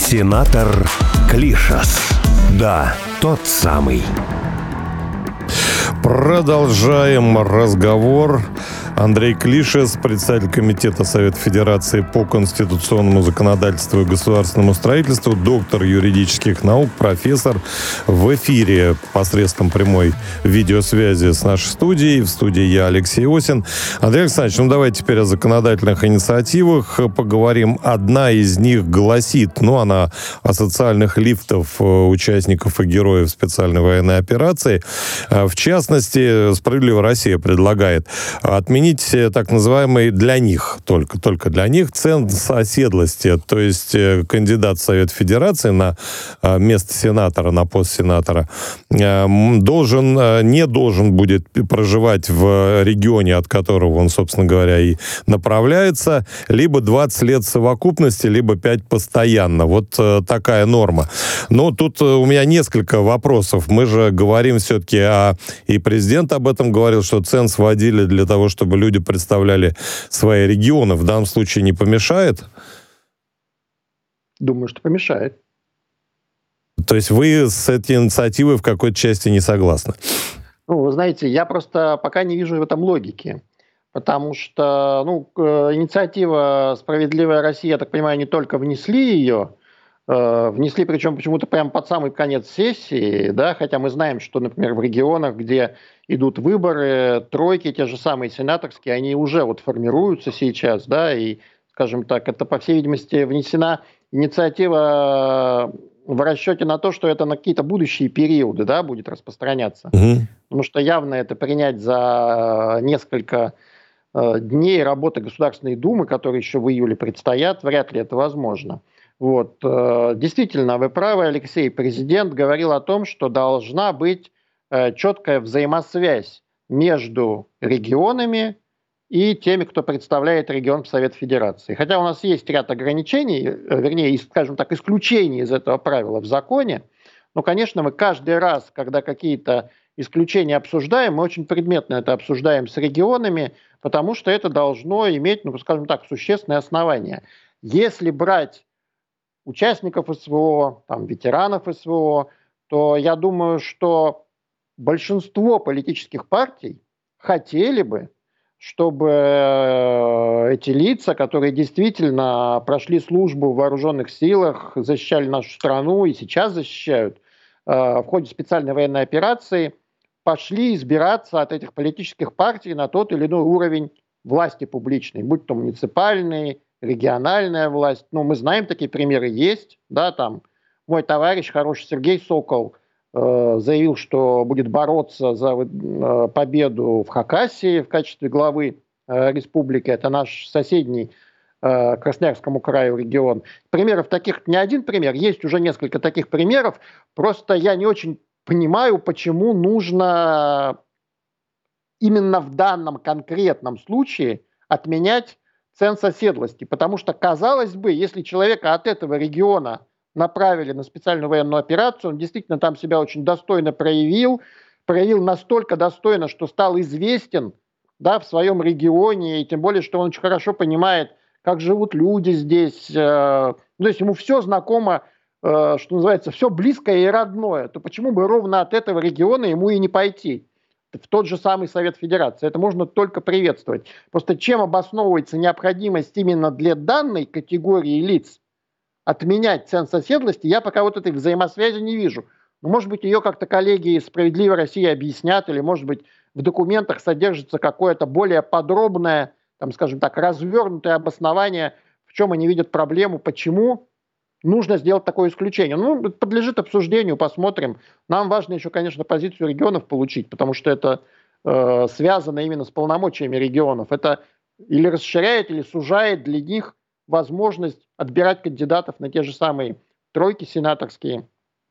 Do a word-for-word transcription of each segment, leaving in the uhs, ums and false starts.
Сенатор Клишас. Да, тот самый. Продолжаем разговор. Андрей Клишас, председатель Комитета Совета Федерации по конституционному законодательству и государственному строительству, доктор юридических наук, профессор, в эфире посредством прямой видеосвязи с нашей студией. В студии я, Алексей Осин. Андрей Александрович, ну давайте теперь о законодательных инициативах поговорим. Одна из них гласит, ну она о социальных лифтах участников и героев специальной военной операции. В частности, «Справедливая Россия» предлагает отменить так называемый для них, только, только для них, ценз оседлости. То есть кандидат в Совет Федерации на место сенатора, на пост сенатора, должен, не должен будет проживать в регионе, от которого он, собственно говоря, и направляется, либо двадцать лет совокупности, либо пять постоянно. Вот такая норма. Но тут у меня несколько вопросов. Мы же говорим все-таки о... И президент об этом говорил, что ценз вводили для того, чтобы люди представляли свои регионы. В данном случае не помешает? Думаю, что помешает. То есть вы с этой инициативой в какой-то части не согласны? Ну, вы знаете, я просто пока не вижу в этом логики. Потому что ну, инициатива «Справедливая Россия», я так понимаю, не только внесли ее, внесли, причем почему-то прямо под самый конец сессии, да, хотя мы знаем, что, например, в регионах, где идут выборы, тройки, те же самые сенаторские, они уже вот формируются сейчас, да, и, скажем так, это, по всей видимости, внесена инициатива в расчете на то, что это на какие-то будущие периоды, да, будет распространяться. Mm-hmm. Потому что явно это принять за несколько э, дней работы Государственной Думы, которые еще в июле предстоят, вряд ли это возможно. Вот. Действительно, вы правы, Алексей. Президент говорил о том, что должна быть четкая взаимосвязь между регионами и теми, кто представляет регион в Совет Федерации. Хотя у нас есть ряд ограничений, вернее, скажем так, исключений из этого правила в законе, но, конечно, мы каждый раз, когда какие-то исключения обсуждаем, мы очень предметно это обсуждаем с регионами, потому что это должно иметь, ну, скажем так, существенное основание. Если брать участников СВО, там, ветеранов СВО, то я думаю, что большинство политических партий хотели бы, чтобы эти лица, которые действительно прошли службу в вооруженных силах, защищали нашу страну и сейчас защищают в ходе специальной военной операции, пошли избираться от этих политических партий на тот или иной уровень власти публичной, будь то муниципальный, региональная власть. Ну, мы знаем, такие примеры есть. Да, там мой товарищ, хороший Сергей Сокол, э, заявил, что будет бороться за э, победу в Хакасии в качестве главы э, республики. Это наш соседний э, Красноярскому краю регион. Примеров таких не один пример, есть уже несколько таких примеров. Просто я не очень понимаю, почему нужно именно в данном конкретном случае отменять ценз оседлости. Потому что, казалось бы, если человека от этого региона направили на специальную военную операцию, он действительно там себя очень достойно проявил, проявил настолько достойно, что стал известен, да, в своем регионе, и тем более, что он очень хорошо понимает, как живут люди здесь. Э, то есть ему все знакомо, э, что называется, все близкое и родное. То почему бы ровно от этого региона ему и не пойти в тот же самый Совет Федерации? Это можно только приветствовать. Просто чем обосновывается необходимость именно для данной категории лиц отменять ценз оседлости, я пока вот этой взаимосвязи не вижу. Но, может быть, ее как-то коллеги из «Справедливой России» объяснят, или, может быть, в документах содержится какое-то более подробное, там, скажем так, развернутое обоснование, в чем они видят проблему, почему нужно сделать такое исключение. Ну, это подлежит обсуждению, посмотрим. Нам важно еще, конечно, позицию регионов получить, потому что это э, связано именно с полномочиями регионов. Это или расширяет, или сужает для них возможность отбирать кандидатов на те же самые тройки сенаторские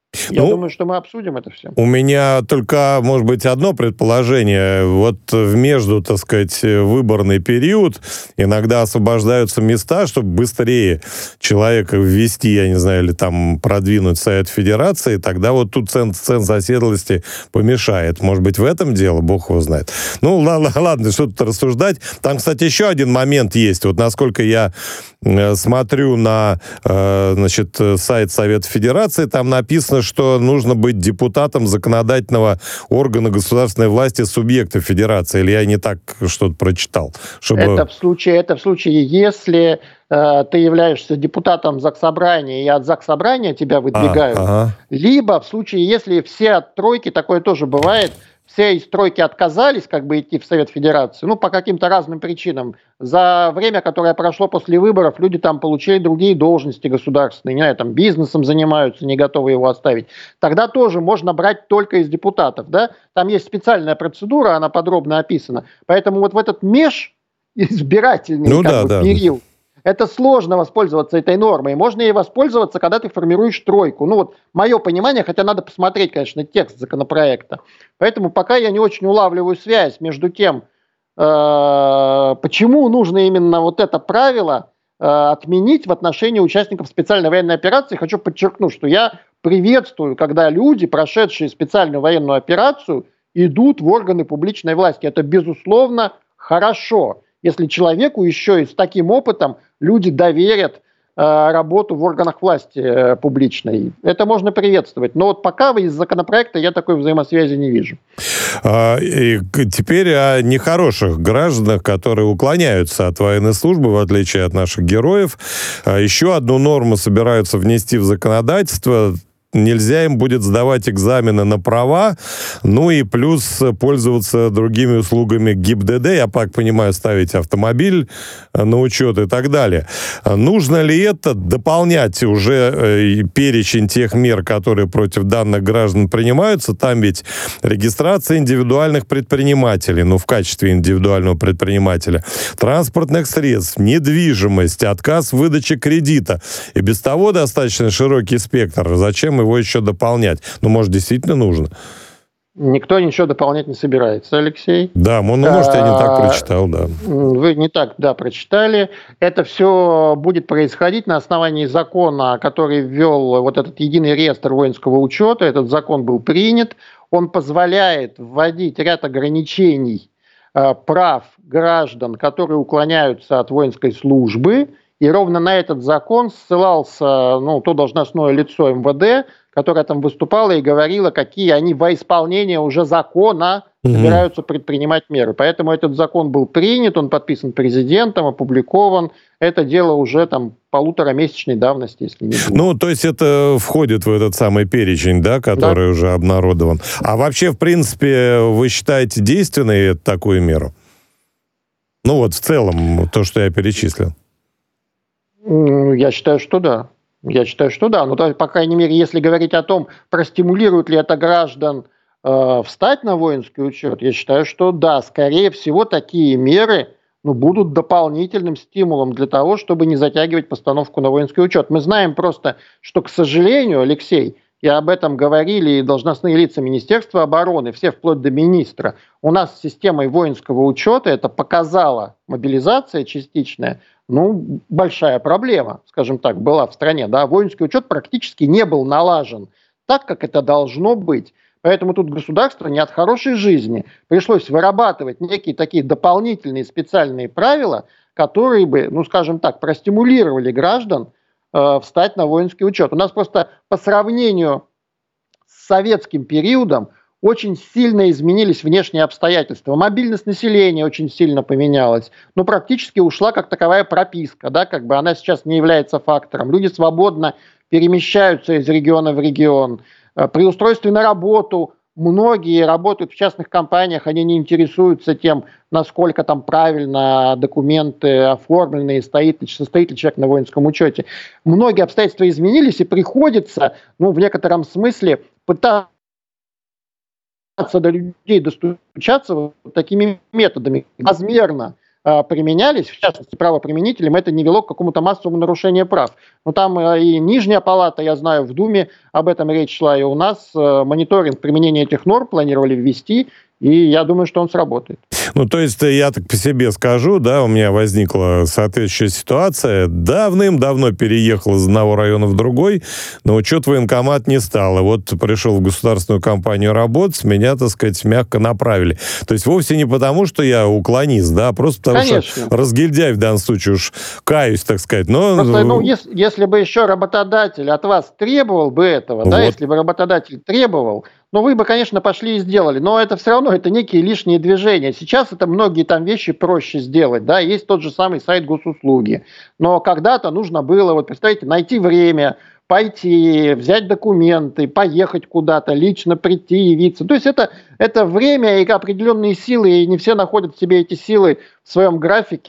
Я Ну, думаю, что мы обсудим это все. У меня только, может быть, одно предположение. Вот в между, так сказать, выборный период иногда освобождаются места, чтобы быстрее человека ввести, я не знаю, или там продвинуть Совет Федерации, тогда вот тут ценз, ценз оседлости помешает. Может быть, в этом дело, бог его знает. Ну, ладно, ладно, что тут рассуждать. Там, кстати, еще один момент есть. Вот насколько я э, смотрю на, э, значит, сайт Совета Федерации, там написано, что нужно быть депутатом законодательного органа государственной власти субъекта федерации. Или я не так что-то прочитал? Чтобы... Это в случае, это в случае, если э, ты являешься депутатом Заксобрания, и от Заксобрания тебя выдвигают, а, ага. либо в случае, если все от тройки, такое тоже бывает, все из тройки отказались как бы идти в Совет Федерации, ну, по каким-то разным причинам. За время, которое прошло после выборов, люди там получили другие должности государственные, не знаю, там бизнесом занимаются, не готовы его оставить. Тогда тоже можно брать только из депутатов, да? Там есть специальная процедура, она подробно описана. Поэтому вот в этот межизбирательный ну, как да, бы, да. период, это сложно воспользоваться этой нормой. Можно ей воспользоваться, когда ты формируешь тройку. Ну вот мое понимание, хотя надо посмотреть, конечно, текст законопроекта. Поэтому пока я не очень улавливаю связь между тем, э, почему нужно именно вот это правило э, отменить в отношении участников специальной военной операции. Хочу подчеркнуть, что я приветствую, когда люди, прошедшие специальную военную операцию, идут в органы публичной власти. Это, безусловно, хорошо. Если человеку еще и с таким опытом люди доверят э, работу в органах власти э, публичной. Это можно приветствовать. Но вот пока из законопроекта я такой взаимосвязи не вижу. А, и теперь о нехороших гражданах, которые уклоняются от военной службы, в отличие от наших героев. А еще одну норму собираются внести в законодательство. Нельзя им будет сдавать экзамены на права, ну и плюс пользоваться другими услугами ГИБДД, я так понимаю, ставить автомобиль на учет и так далее. Нужно ли это дополнять уже перечень тех мер, которые против данных граждан принимаются? Там ведь регистрация индивидуальных предпринимателей, ну в качестве индивидуального предпринимателя, транспортных средств, недвижимость, отказ в выдаче кредита. И без того достаточно широкий спектр. Зачем его еще дополнять? Ну, может, действительно нужно. Никто ничего дополнять не собирается, Алексей. Да, ну, может, я не так прочитал, да. Вы не так, да, прочитали. Это все будет происходить на основании закона, который ввел вот этот единый реестр воинского учета. Этот закон был принят. Он позволяет вводить ряд ограничений э, прав граждан, которые уклоняются от воинской службы. И ровно на этот закон ссылался, ну, то должностное лицо эм вэ дэ, которое там выступало и говорило, какие они во исполнение уже закона собираются предпринимать меры. Поэтому этот закон был принят, он подписан президентом, опубликован. Это дело уже там полуторамесячной давности, если не будет. Ну, то есть это входит в этот самый перечень, да, который да. уже обнародован. А вообще, в принципе, вы считаете действенной такую меру? Ну вот в целом, то, что я перечислил. Я считаю, что да. Я считаю, что да. Но, по крайней мере, если говорить о том, простимулирует ли это граждан э, встать на воинский учет, я считаю, что да. Скорее всего, такие меры ну, будут дополнительным стимулом для того, чтобы не затягивать постановку на воинский учет. Мы знаем просто, что, к сожалению, Алексей, и об этом говорили и должностные лица Министерства обороны, все вплоть до министра, у нас с системой воинского учета это показала мобилизация частичная, ну, большая проблема, скажем так, была в стране. Да? Воинский учет практически не был налажен так, как это должно быть. Поэтому тут государство не от хорошей жизни. Пришлось вырабатывать некие такие дополнительные специальные правила, которые бы, ну, скажем так, простимулировали граждан э, встать на воинский учет. У нас просто по сравнению с советским периодом очень сильно изменились внешние обстоятельства. Мобильность населения очень сильно поменялась. Ну, практически ушла как таковая прописка, да, как бы она сейчас не является фактором. Люди свободно перемещаются из региона в регион. При устройстве на работу многие работают в частных компаниях, они не интересуются тем, насколько там правильно документы оформлены, стоит, состоит ли человек на воинском учете. Многие обстоятельства изменились, и приходится, ну, в некотором смысле пытаться до людей достучаться вот такими методами. Размерно э, применялись, в частности, правоприменителям, это не вело к какому-то массовому нарушению прав. Но там э, и Нижняя палата, я знаю, в Думе об этом речь шла, и у нас э, мониторинг применения этих норм планировали ввести, и я думаю, что он сработает. Ну, то есть, я так по себе скажу, да, у меня возникла соответствующая ситуация. Давным-давно переехал из одного района в другой, но учет военкомат не стал. И вот пришел в государственную компанию работать, меня, так сказать, мягко направили. То есть, вовсе не потому, что я уклонист, да, а просто потому, Конечно. что разгильдяй в данном случае, уж каюсь, так сказать. Но... Просто, ну, если, если бы еще работодатель от вас требовал бы этого, вот. Да, если бы работодатель требовал, ну, вы бы, конечно, пошли и сделали, но это все равно, это некие лишние движения. Сейчас это многие там вещи проще сделать, да, есть тот же самый сайт госуслуги, но когда-то нужно было, вот представьте, найти время, пойти, взять документы, поехать куда-то, лично прийти, явиться. То есть это, это время и определенные силы, и не все находят в себе эти силы в своем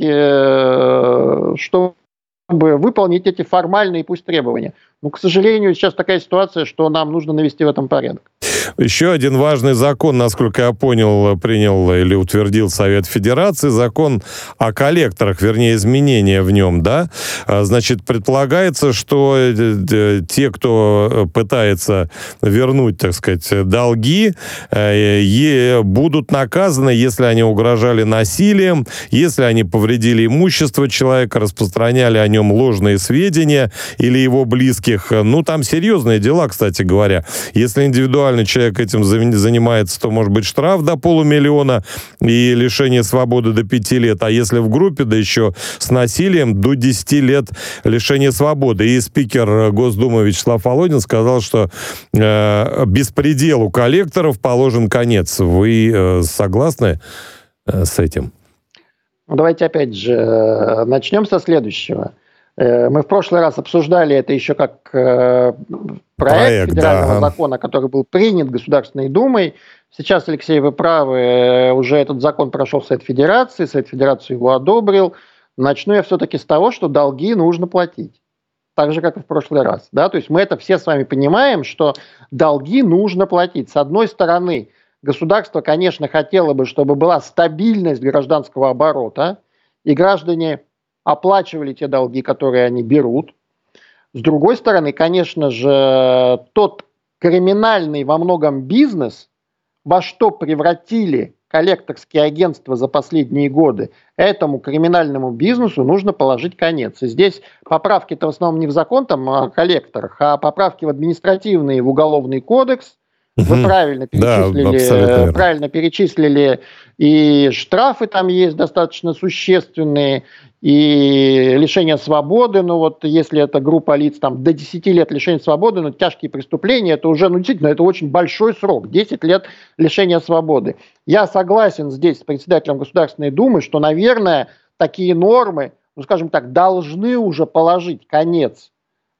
графике, чтобы выполнить эти формальные пусть требования. Но, к сожалению, сейчас такая ситуация, что нам нужно навести в этом порядок. Еще один важный закон, насколько я понял, принял или утвердил Совет Федерации, закон о коллекторах, вернее, изменения в нем, да? Значит, предполагается, что те, кто пытается вернуть, так сказать, долги, будут наказаны, если они угрожали насилием, если они повредили имущество человека, распространяли о нем ложные сведения или его близких. Ну, там серьезные дела, кстати говоря. Если индивидуально человек этим занимается, то может быть штраф до полумиллиона и лишение свободы до пяти лет, а если в группе, да еще с насилием, до десяти лет лишения свободы. И спикер Госдумы Вячеслав Володин сказал, что э, беспределу коллекторов положен конец. Вы э, согласны э, с этим? Ну, давайте опять же начнем со следующего. Мы в прошлый раз обсуждали это еще как проект, проект федерального да. закона, который был принят Государственной Думой. Сейчас, Алексей, вы правы, уже этот закон прошел в Совет Федерации, Совет Федерации его одобрил. Начну я все-таки с того, что долги нужно платить. Так же, как и в прошлый раз. Да? То есть мы это все с вами понимаем, что долги нужно платить. С одной стороны, государство, конечно, хотело бы, чтобы была стабильность гражданского оборота, и граждане оплачивали те долги, которые они берут. С другой стороны, конечно же, тот криминальный во многом бизнес, во что превратили коллекторские агентства за последние годы, этому криминальному бизнесу нужно положить конец. И здесь поправки-то в основном не в закон там, о коллекторах, а поправки в административный и в уголовный кодекс. Вы правильно перечислили, да, правильно перечислили, и штрафы там есть достаточно существенные, и лишение свободы, ну вот если это группа лиц там до десяти лет лишения свободы, ну тяжкие преступления, это уже, ну действительно, это очень большой срок, десять лет лишения свободы. Я согласен здесь с председателем Государственной Думы, что, наверное, такие нормы, ну скажем так, должны уже положить конец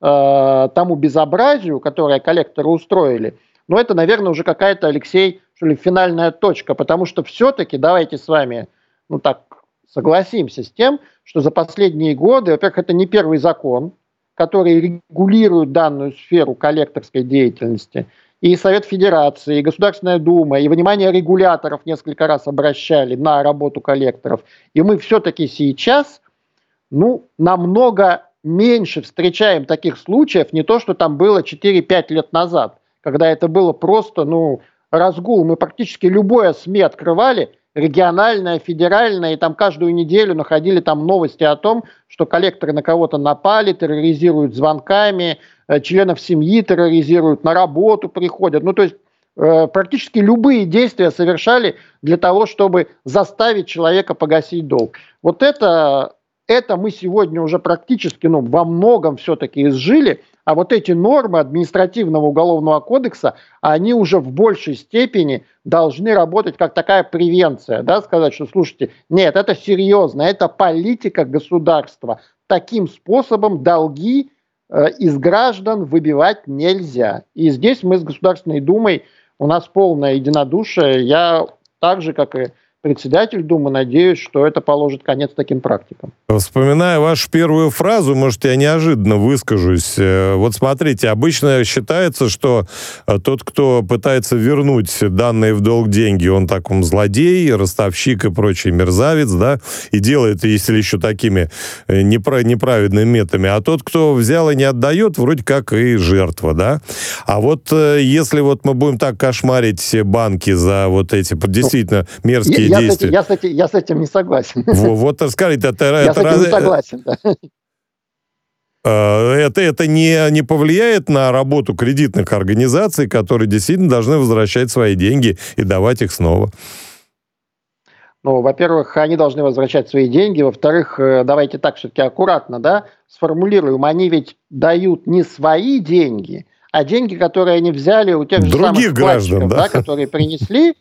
э, тому безобразию, которое коллекторы устроили. Но это, наверное, уже какая-то, Алексей, что ли, финальная точка, потому что все-таки давайте с вами, ну так, согласимся с тем, что за последние годы, во-первых, это не первый закон, который регулирует данную сферу коллекторской деятельности, и Совет Федерации, и Государственная Дума, и внимание регуляторов несколько раз обращали на работу коллекторов, и мы все-таки сейчас, ну, намного меньше встречаем таких случаев, не то, что там было четыре-пять лет назад, когда это было просто, ну, разгул. Мы практически любое СМИ открывали, региональное, федеральное, и там каждую неделю находили там новости о том, что коллекторы на кого-то напали, терроризируют звонками, э, членов семьи терроризируют, на работу приходят. Ну, то есть э, практически любые действия совершали для того, чтобы заставить человека погасить долг. Вот это, это мы сегодня уже практически, ну, во многом все-таки изжили. А вот эти нормы административного уголовного кодекса, они уже в большей степени должны работать как такая превенция, да, сказать, что, слушайте, нет, это серьезно, это политика государства. Таким способом долги э, из граждан выбивать нельзя. И здесь мы с Государственной Думой, у нас полное единодушие. Я так же, как и председатель Думы, надеюсь, что это положит конец таким практикам. Вспоминая вашу первую фразу, может, я неожиданно выскажусь. Вот смотрите, обычно считается, что тот, кто пытается вернуть данные в долг деньги, он такой злодей, ростовщик и прочий мерзавец, да, и делает, если еще такими неправедными методами. А тот, кто взял и не отдает, вроде как и жертва, да. А вот если вот мы будем так кошмарить банки за вот эти действительно мерзкие я, действия... Я с, этим, я с этим не согласен. Вот, скажите, это... Я с этим не согласен, да. Это, это не, не повлияет на работу кредитных организаций, которые действительно должны возвращать свои деньги и давать их снова? Ну, во-первых, они должны возвращать свои деньги. Во-вторых, давайте так все-таки аккуратно, да, сформулируем. Они ведь дают не свои деньги, а деньги, которые они взяли у тех же других самых граждан, да? Да, которые принесли,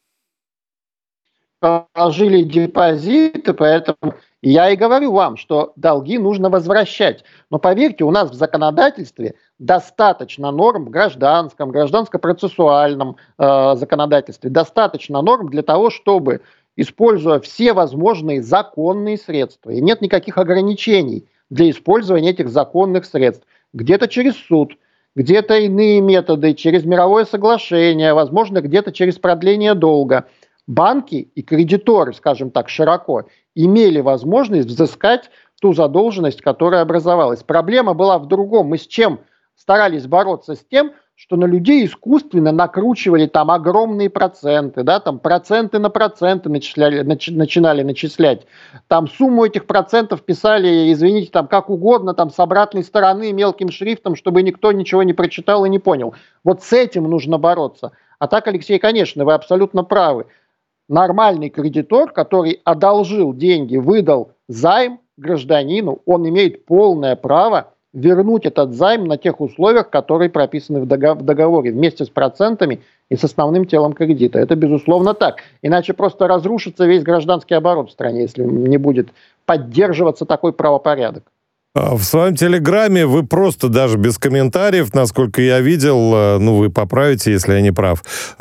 положили депозиты, поэтому я и говорю вам, что долги нужно возвращать. Но поверьте, у нас в законодательстве достаточно норм в гражданском, гражданско-процессуальном э, законодательстве, достаточно норм для того, чтобы, используя все возможные законные средства, и нет никаких ограничений для использования этих законных средств, где-то через суд, где-то иные методы, через мировое соглашение, возможно, где-то через продление долга, банки и кредиторы, скажем так, широко имели возможность взыскать ту задолженность, которая образовалась. Проблема была в другом. Мы с чем старались бороться? С тем, что на людей искусственно накручивали там огромные проценты, да, там проценты на проценты начисляли, начи, начинали начислять. Там сумму этих процентов писали, извините, там как угодно, там с обратной стороны мелким шрифтом, чтобы никто ничего не прочитал и не понял. Вот с этим нужно бороться. А так, Алексей, конечно, вы абсолютно правы. Нормальный кредитор, который одолжил деньги, выдал займ гражданину, он имеет полное право вернуть этот займ на тех условиях, которые прописаны в договоре, вместе с процентами и с основным телом кредита. Это безусловно так. Иначе просто разрушится весь гражданский оборот в стране, если не будет поддерживаться такой правопорядок. В своем телеграме вы просто даже без комментариев, насколько я видел, ну вы поправите, если я не прав,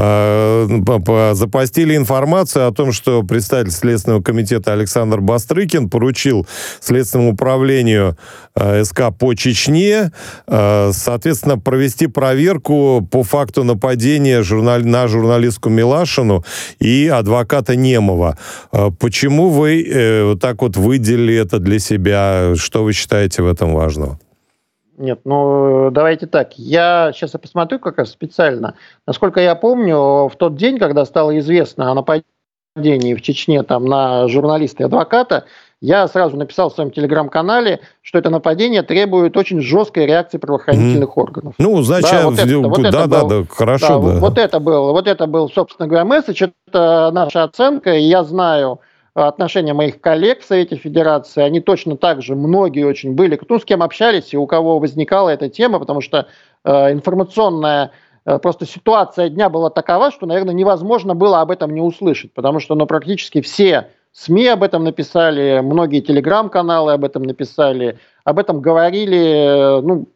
запостили информацию о том, что представитель Следственного комитета Александр Бастрыкин поручил Следственному управлению СК по Чечне, соответственно, провести проверку по факту нападения на журналистку Милашину и адвоката Немова. Почему вы вот так вот выделили это для себя? Что вы считаете в этом важного? Нет, ну давайте так. Я сейчас я посмотрю как раз специально. Насколько я помню, в тот день, когда стало известно о нападении в Чечне там, на журналиста и адвоката, я сразу написал в своем телеграм-канале, что это нападение требует очень жесткой реакции правоохранительных mm. органов. Ну, значит, да, вот это, вот да, да, был, да, хорошо, да. да. Вот это был, вот это был, собственно говоря, месседж, это наша оценка, и я знаю отношения моих коллег в Совете Федерации, они точно так же, многие очень были, кто с кем общались и у кого возникала эта тема, потому что э, информационная э, просто ситуация дня была такова, что, наверное, невозможно было об этом не услышать, потому что ну, практически все СМИ об этом написали, многие телеграм-каналы об этом написали, об этом говорили, ну,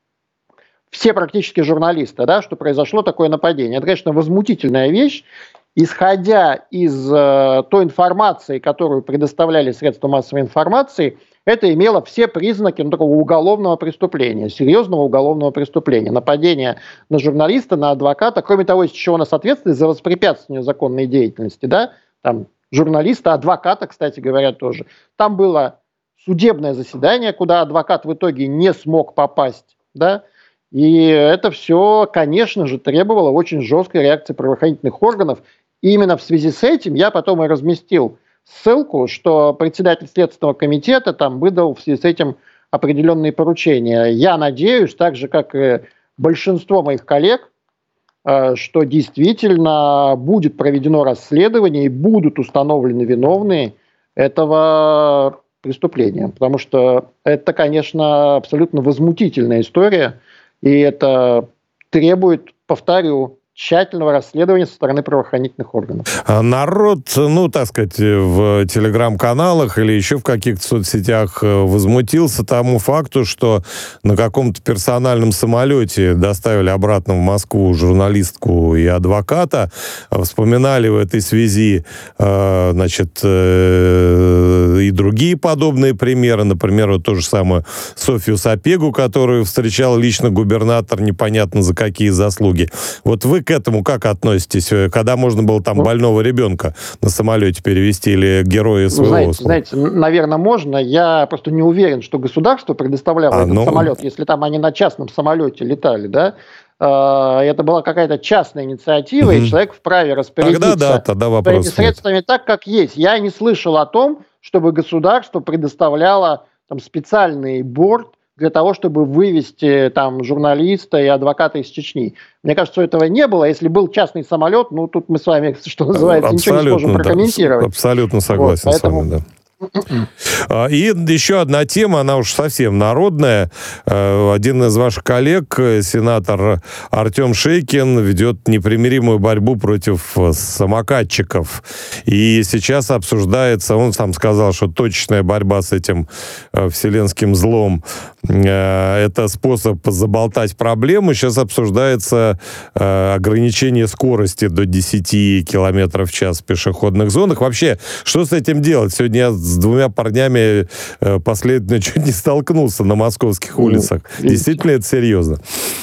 все практически журналисты, да, что произошло такое нападение. Это, конечно, возмутительная вещь. Исходя из э, той информации, которую предоставляли средства массовой информации, это имело все признаки ну, такого уголовного преступления, серьезного уголовного преступления. Нападение на журналиста, на адвоката, кроме того, из чего у нас ответственность за воспрепятствование законной деятельности, да, там журналиста, адвоката, кстати говоря, тоже. Там было судебное заседание, куда адвокат в итоге не смог попасть, да, и это все, конечно же, требовало очень жесткой реакции правоохранительных органов. И именно в связи с этим я потом и разместил ссылку, что председатель Следственного комитета там выдал в связи с этим определенные поручения. Я надеюсь, так же, как и большинство моих коллег, что действительно будет проведено расследование и будут установлены виновные этого преступления. Потому что это, конечно, абсолютно возмутительная история. И это требует, повторю, тщательного расследования со стороны правоохранительных органов. Народ, ну, так сказать, в телеграм-каналах или еще в каких-то соцсетях возмутился тому факту, что на каком-то персональном самолете доставили обратно в Москву журналистку и адвоката. Вспоминали в этой связи, значит, и другие подобные примеры. Например, вот то же самое Софью Сапегу, которую встречал лично губернатор, непонятно за какие заслуги. Вот вы к этому как относитесь? Когда можно было там больного ребенка на самолете перевезти или героя своего? Ну, знаете, знаете, наверное, можно. Я просто не уверен, что государство предоставляло а, этот ну... самолет, если там они на частном самолете летали, да? Это была какая-то частная инициатива, mm-hmm. и человек вправе распорядиться тогда, да, тогда своими средствами нет. Так, как есть. Я не слышал о том, чтобы государство предоставляло там, специальный борт для того, чтобы вывести там журналиста и адвоката из Чечни. Мне кажется, этого не было. Если был частный самолет, ну, тут мы с вами, что называется, абсолютно, ничего не сможем прокомментировать. Да, абсолютно согласен вот, поэтому... с вами, да. И еще одна тема, она уж совсем народная. Один из ваших коллег, сенатор Артем Шейкин, ведет непримиримую борьбу против самокатчиков. И сейчас обсуждается, он сам сказал, что точечная борьба с этим вселенским злом – это способ заболтать проблему. Сейчас обсуждается ограничение скорости до десяти километров в час в пешеходных зонах. Вообще, что с этим делать? Сегодня я с двумя парнями э, последовательно чуть не столкнулся на московских улицах. Ну, действительно, это серьезно.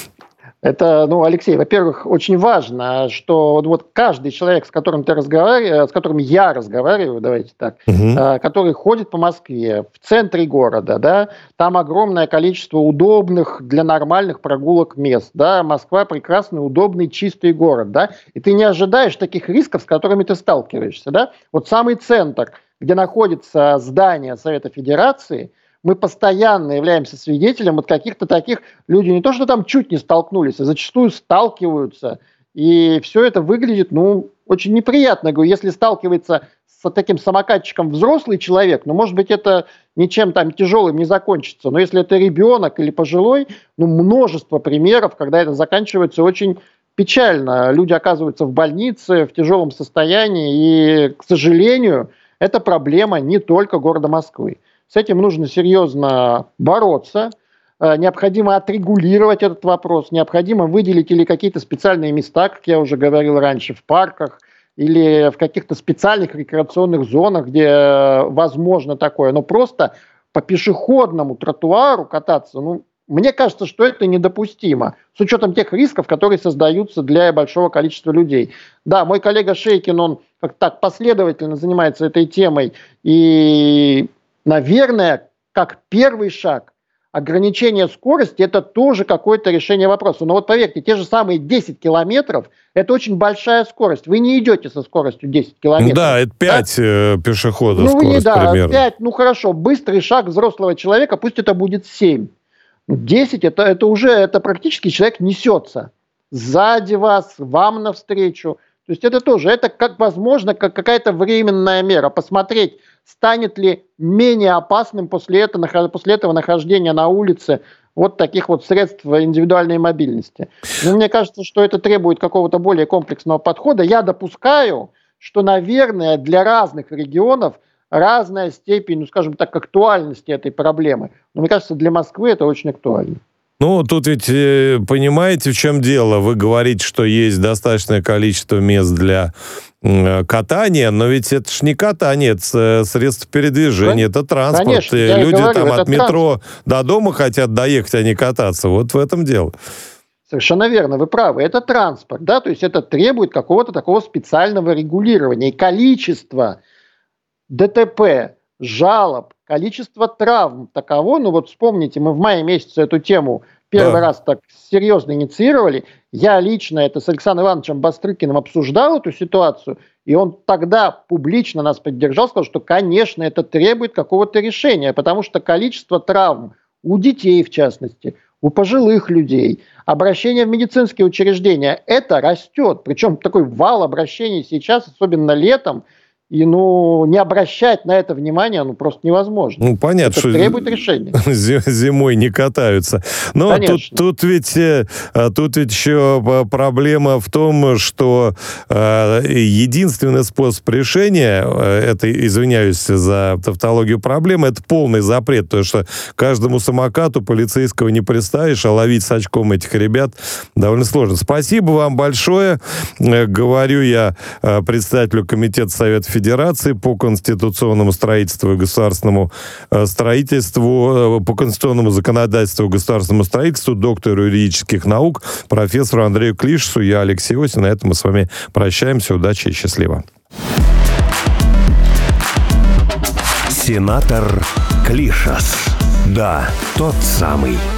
Это, ну, Алексей, во-первых, очень важно, что вот, вот каждый человек, с которым ты разговариваешь, с которым я разговариваю, давайте так, угу. э, который ходит по Москве, в центре города, да, там огромное количество удобных для нормальных прогулок мест, да, Москва прекрасный, удобный, чистый город, да, и ты не ожидаешь таких рисков, с которыми ты сталкиваешься, да. Вот самый центр, где находится здание Совета Федерации, мы постоянно являемся свидетелем вот каких-то таких, люди не то, что там чуть не столкнулись, а зачастую сталкиваются, и все это выглядит, ну, очень неприятно. Говорю, если сталкивается с таким самокатчиком взрослый человек, ну, может быть, это ничем там тяжелым не закончится, но если это ребенок или пожилой, ну, множество примеров, когда это заканчивается очень печально. Люди оказываются в больнице, в тяжелом состоянии, и, к сожалению, это проблема не только города Москвы. С этим нужно серьезно бороться, необходимо отрегулировать этот вопрос, необходимо выделить или какие-то специальные места, как я уже говорил раньше, в парках или в каких-то специальных рекреационных зонах, где возможно такое. Но просто по пешеходному тротуару кататься, ну, мне кажется, что это недопустимо, с учетом тех рисков, которые создаются для большого количества людей. Да, мой коллега Шейкин, он как так последовательно занимается этой темой, и, наверное, как первый шаг, ограничение скорости – это тоже какое-то решение вопроса. Но вот поверьте, те же самые десять километров – это очень большая скорость. Вы не идете со скоростью десять километров. Да, это пять да? пешеходов ну, скорость да, примерно. пять, ну хорошо, быстрый шаг взрослого человека, пусть это будет семь. десять это, это уже это практически человек несется сзади вас, вам навстречу. То есть это тоже, это как возможно, как какая-то временная мера. Посмотреть, станет ли менее опасным после этого, после этого нахождения на улице вот таких вот средств индивидуальной мобильности. Но мне кажется, что это требует какого-то более комплексного подхода. Я допускаю, что, наверное, для разных регионов разная степень, ну, скажем так, актуальности этой проблемы. Но мне кажется, для Москвы это очень актуально. Ну, тут ведь э, понимаете, в чем дело? Вы говорите, что есть достаточное количество мест для э, катания, но ведь это ж не катание, это средство передвижения, это транспорт. Конечно, и люди говорю, там от метро транспорт. До дома хотят доехать, а не кататься. Вот в этом дело. Совершенно верно, вы правы. Это транспорт, да, то есть это требует какого-то такого специального регулирования. И количество ДТП, жалоб, количество травм таково, ну вот вспомните, мы в мае месяце эту тему первый да. раз так серьезно инициировали. Я лично это с Александром Ивановичем Бастрыкиным обсуждал эту ситуацию, и он тогда публично нас поддержал, сказал, что, конечно, это требует какого-то решения, потому что количество травм у детей, в частности, у пожилых людей, обращение в медицинские учреждения, это растет. Причем такой вал обращений сейчас, особенно летом, И, ну, не обращать на это внимание, ну, просто невозможно. Ну, понятно, это что требует решения. Зимой не катаются. Но тут, тут, ведь, тут ведь еще проблема в том, что э, единственный способ решения этой, извиняюсь за тавтологию проблемы, это полный запрет, потому что каждому самокату полицейского не приставишь, а ловить с очком этих ребят довольно сложно. Спасибо вам большое. Говорю я председателю Комитета Совета Федерации по конституционному строительству и государственному строительству, по конституционному законодательству и государственному строительству, доктору юридических наук, профессору Андрею Клишесу. Я Алексей Осин. На этом мы с вами прощаемся. Удачи и счастливо. Сенатор Клишес. Да, тот самый.